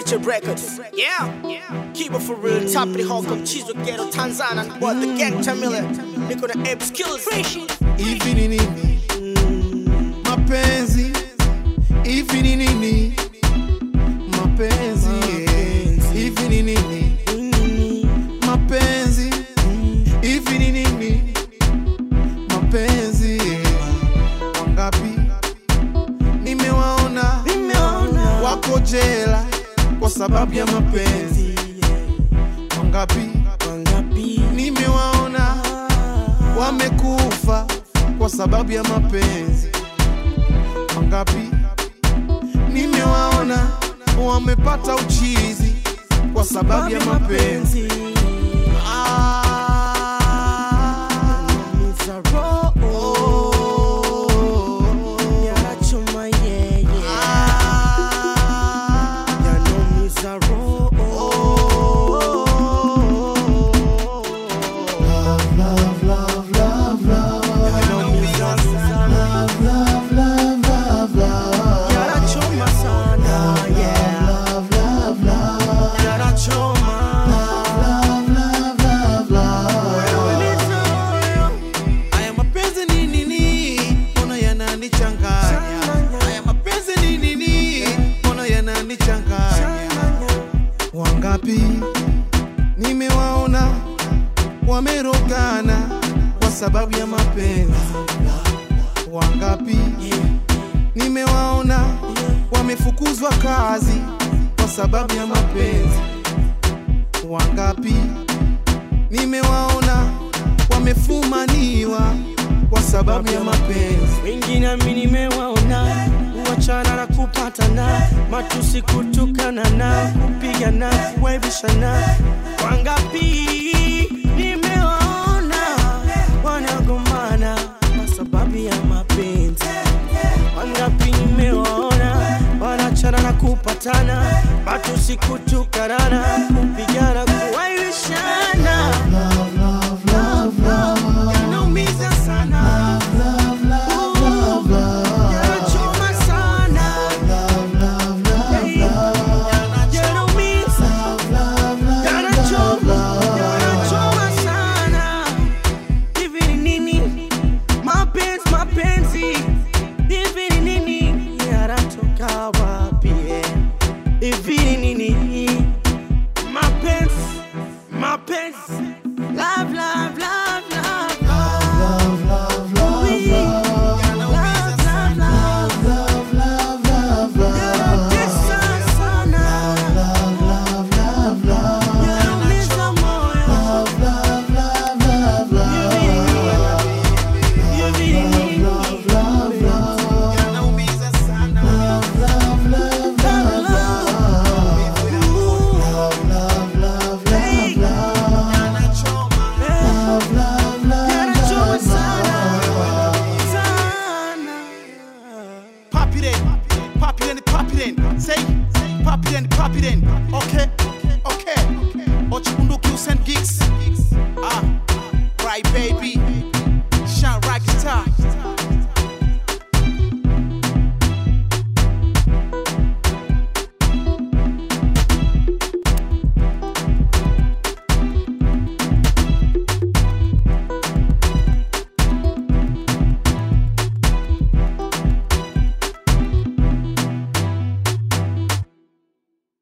Future Records. Yeah. Keep it for real. Top of the Hong Kong, Chizo Ghetto, Tanzania. What the gang Tamila. Niko na Ape Skills. Hivi ni nini mapenzi? Hivi ni nini mapenzi? Hivi ni nini mapenzi? Hivi ni nini mapenzi? Wangapi nimewaona wako jela kwa sababu ya mapenzi. Wangapi nimewaona wamekufa kwa sababu ya mapenzi. Wangapi nimewaona wamepata uchizi kwa sababu ya mapenzi. Wangapi nimewaona wamerogana kwa sababu ya mapenzi. Wangapi nimewaona wamefukuzwa kazi kwa sababu ya mapenzi. Wangapi nimewaona wamefumaniwa kwa sababu ya mapenzi. Wengine mimi nimewaona kuachana na kupatana, matusi kutukana na kupigana, kuaibishana. Wangapi nimewaona wanagombana kwa sababu ya mapenzi. Wangapi nimewaona wanachana na kupatana, matusi kutukana na kupigana, kuaibishana. Yanaumiza sana. Say, pop it in. Okay. Ochikunduki send gigs. Right baby. Shine rock star.